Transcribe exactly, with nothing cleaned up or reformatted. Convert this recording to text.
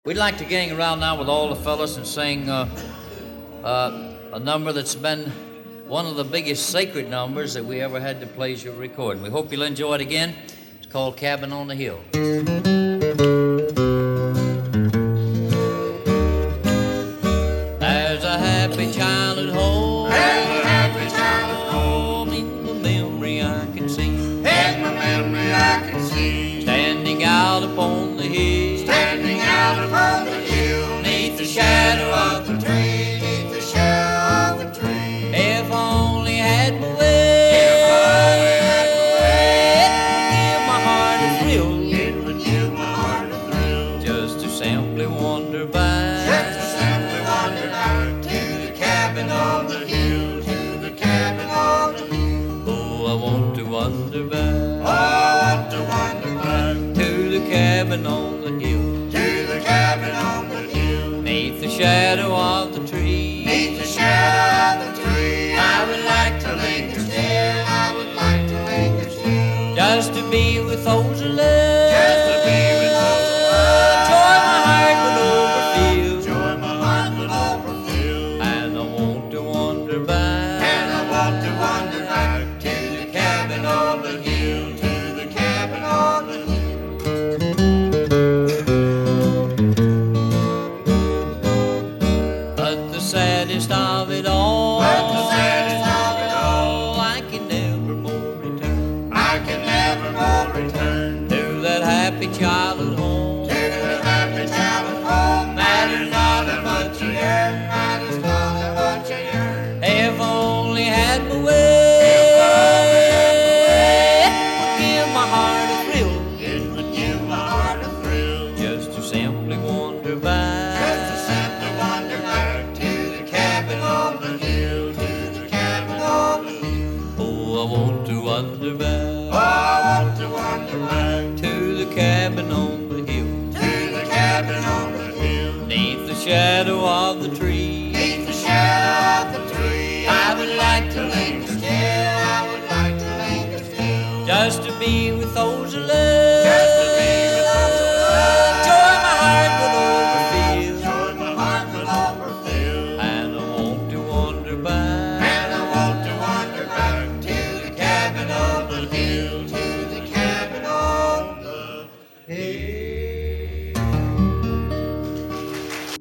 We'd like to gang around now with all the fellas and sing uh, uh, a number that's been one of the biggest sacred numbers that we ever had the pleasure of recording. We hope you'll enjoy it again. It's called Cabin on the Hill. There's a happy child at home. There's a happy child at home. In the memory I can see. In the memory I can see. Standing out upon the hill. Standing out upon the hill. Neath the shadow of the tree. Beneath the shadow of the tree. If I only had my way. If I only had my way. Give my heart a thrill. It would give my heart a thrill. Just to simply wander by. Just to simply wander back to the cabin on the hill. To the cabin on the hill. Oh, I want to wander Oh, back I want to wander back to the cabin on the hill. to the cabin on the hill. Neath the shadow of the tree. Beneath the shadow of the tree. I would like to linger still. I would like to linger still. Just to be with those I love. Just to be with those I love. Joy my heart would overfeel. Joy my heart would overfill. And I want to wander back. And I want to wander back to the cabin on the hill. To the cabin on the hill. But the saddest of it all. But the saddest of it all. I can never more return I can never more return to that happy child at home. to the happy child at home. Matters not how much you earn. Matters not how much you earn. If I only had my way. If I only had my way. Would give my heart a thrill. It would give my heart a thrill. Just to simply wander by. Just to simply wander back to the cabin on the hill. To the cabin on the hill. Oh, I want to wander Oh, back I want to wander back to the cabin on the hill. to the cabin on the hill. Neath the shadow of the tree. Beneath the shadow of the tree. I would like to linger still. I would like to linger still. Just to be with those I love.